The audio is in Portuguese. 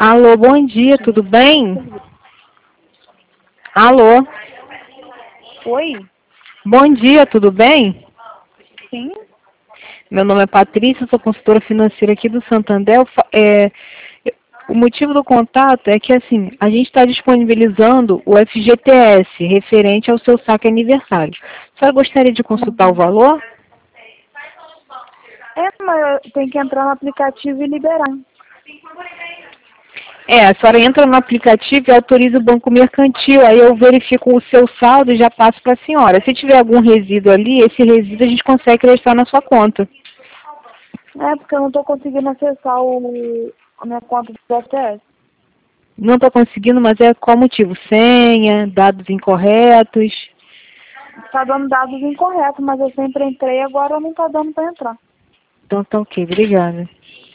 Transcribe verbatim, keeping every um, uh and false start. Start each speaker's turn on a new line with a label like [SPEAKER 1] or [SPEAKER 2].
[SPEAKER 1] Alô, bom dia, tudo bem? Alô,
[SPEAKER 2] Oi?
[SPEAKER 1] bom dia, tudo bem?
[SPEAKER 2] Sim?
[SPEAKER 1] Meu nome é Patrícia, sou consultora financeira aqui do Santander. Eu fa- é, o motivo do contato é que, assim, a gente está disponibilizando o F G T S, referente ao seu saque aniversário. A senhora gostaria de consultar o
[SPEAKER 2] Uhum.
[SPEAKER 1] valor?
[SPEAKER 2] É, mas eu tenho que entrar no aplicativo e liberar.
[SPEAKER 1] É, a senhora entra no aplicativo e autoriza o banco mercantil, aí eu verifico o seu saldo e já passo para a senhora. Se tiver algum resíduo ali, esse resíduo a gente consegue registrar na sua conta.
[SPEAKER 2] É, porque eu não estou conseguindo acessar o, a minha conta do F T S.
[SPEAKER 1] Não está conseguindo, mas é qual motivo? Senha, dados incorretos?
[SPEAKER 2] Está dando dados incorretos, mas eu sempre entrei, agora não está dando para entrar.
[SPEAKER 1] Então tá ok, obrigada.